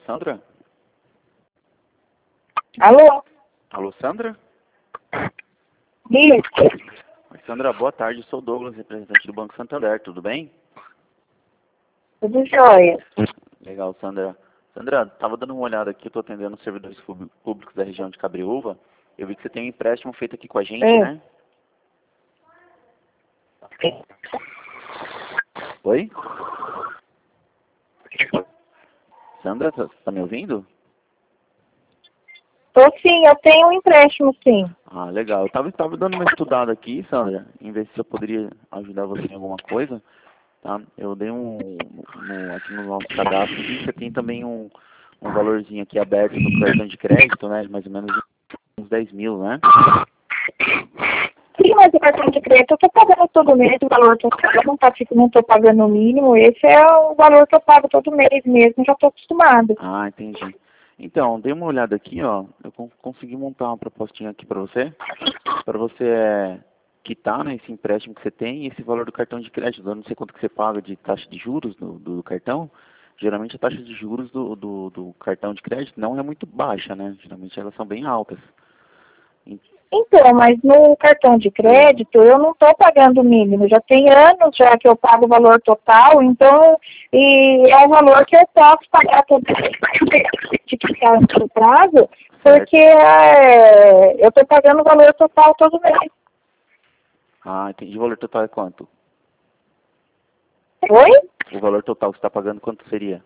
Sandra? Alô? Alô, Sandra? Isso. Oi, Sandra, boa tarde. Eu sou o Douglas, representante do Banco Santander. Tudo bem? Tudo jóia. Legal, Sandra. Sandra, estava dando uma olhada aqui. Eu estou atendendo os servidores públicos da região de Cabreúva. Eu vi que você tem um empréstimo feito aqui com a gente, né? Oi? Sandra, tá me ouvindo? Tô sim, eu tenho um empréstimo sim. Ah, legal. Eu tava dando uma estudada aqui, Sandra, em ver se eu poderia ajudar você em alguma coisa, tá? Eu dei aqui no nosso cadastro, vi que você tem também um valorzinho aqui aberto no cartão de crédito, né? De mais ou menos uns 10 mil, né? Sim, mas o cartão de crédito eu tô pagando todo mês o valor total, eu não tô pagando o mínimo, esse é o valor que eu pago todo mês mesmo, já tô acostumado. Ah, entendi. Então, dei uma olhada aqui, ó, eu consegui montar uma propostinha aqui para você quitar, né, esse empréstimo que você tem e esse valor do cartão de crédito. Eu não sei quanto que você paga de taxa de juros do cartão. Geralmente a taxa de juros do cartão de crédito não é muito baixa, né? Geralmente elas são bem altas. Então, mas no cartão de crédito eu não estou pagando o mínimo. Já tem anos já que eu pago o valor total, então e é um valor que eu posso pagar todo de ficar no prazo, porque eu estou pagando o valor total todo mês. Ah, entendi. O valor total é quanto? Oi? O valor total que você está pagando, quanto seria?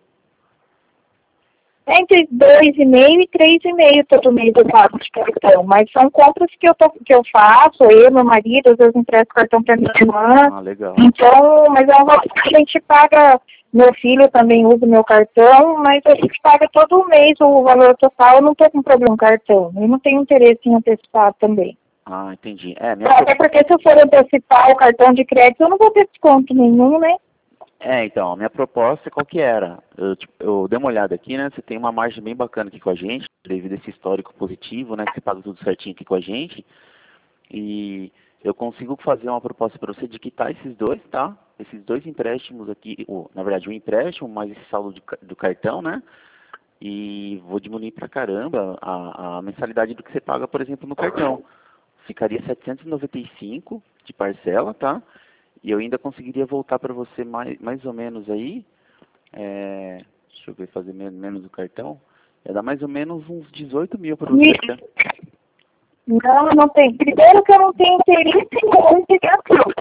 Entre 2,5 e 3,5 todo mês eu pago de cartão, mas são compras que eu faço, eu, meu marido, às vezes empresto cartão para minha irmã. Ah, legal. Então, mas é um valor que a gente paga, meu filho também usa meu cartão, mas a gente paga todo mês o valor total, eu não estou com problema com cartão, eu não tenho interesse em antecipar também. Ah, entendi. Até porque se eu for antecipar o cartão de crédito, eu não vou ter desconto nenhum, né? Então, a minha proposta qual que era? Eu dei uma olhada aqui, né? Você tem uma margem bem bacana aqui com a gente, devido a esse histórico positivo, né? Que você paga tudo certinho aqui com a gente. E eu consigo fazer uma proposta para você de quitar esses dois, tá? Esses dois empréstimos aqui, na verdade, um empréstimo, mais esse saldo do cartão, né? E vou diminuir pra caramba a mensalidade do que você paga, por exemplo, no cartão. Ficaria 795 de parcela, tá? E eu ainda conseguiria voltar para você mais ou menos aí, deixa eu ver, fazer menos o cartão, ia dar mais ou menos uns 18 mil para você. Não tem. Primeiro que eu não tenho interesse em integração.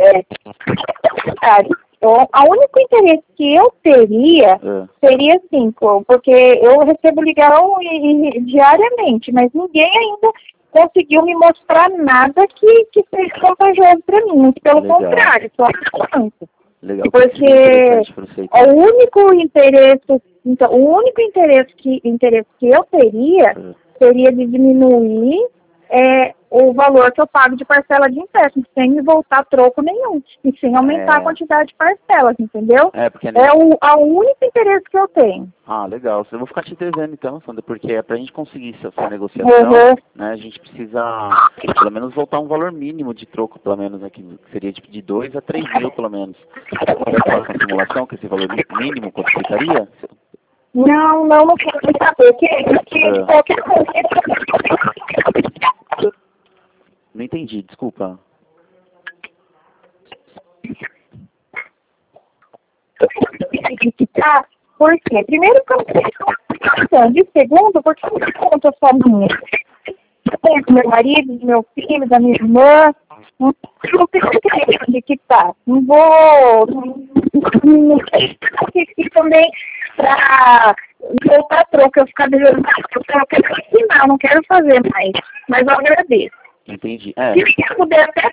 O único interesse que eu teria seria assim, porque eu recebo ligação diariamente, mas ninguém ainda conseguiu me mostrar nada que seja vantajoso para mim. Muito pelo contrário, só Legal. Porque o único interesse, então, o único interesse que eu teria seria de diminuir o valor que eu pago de parcela de empréstimo, sem me voltar troco nenhum, e sem aumentar a quantidade de parcelas, entendeu? O único interesse que eu tenho. Ah, legal. Eu vou ficar te devendo então, Sandra, porque para a gente conseguir essa negociação, né, a gente precisa pelo menos voltar um valor mínimo de troco, pelo menos, né, que seria tipo de 2 a 3 mil, pelo menos. Você pode fazer uma simulação que esse valor mínimo quanto ficaria? Não quero saber. Qualquer coisa. Não entendi, desculpa. Por quê? Primeiro que eu não tenho de segundo, porque eu não conto só minha. Eu tenho do meu marido, do meu filho, da minha irmã. Não tenho interesse de quitar. Não vou. Não sei também para voltar troco, eu ficar devendo mais. Eu quero ensinar, não quero fazer mais. Mas eu agradeço. Entendi. Se eu puder até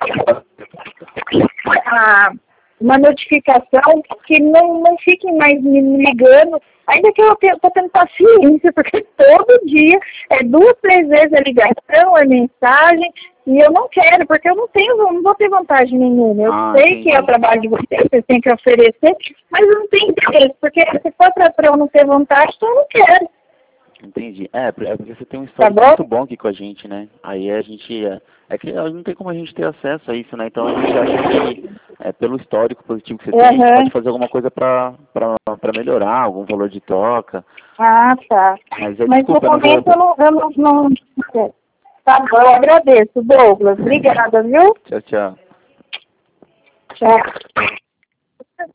uma notificação que não fiquem mais me ligando, ainda que eu estou tendo paciência, porque todo dia 2, 3 vezes a ligação, a mensagem, e eu não quero, porque eu não vou ter vantagem nenhuma. Eu sei que é o trabalho de vocês têm que oferecer, mas eu não tenho interesse, porque se for para eu não ter vantagem, então eu não quero. Entendi. É porque você tem um histórico muito bom aqui com a gente, né? Aí a gente... É que não tem como a gente ter acesso a isso, né? Então a gente acha que, pelo histórico positivo que você tem, a gente pode fazer alguma coisa pra melhorar, algum valor de troca. Ah, tá. Mas desculpa, no momento eu não... Tá bom, eu agradeço, Douglas. Obrigada, viu? Tchau, tchau. Tchau.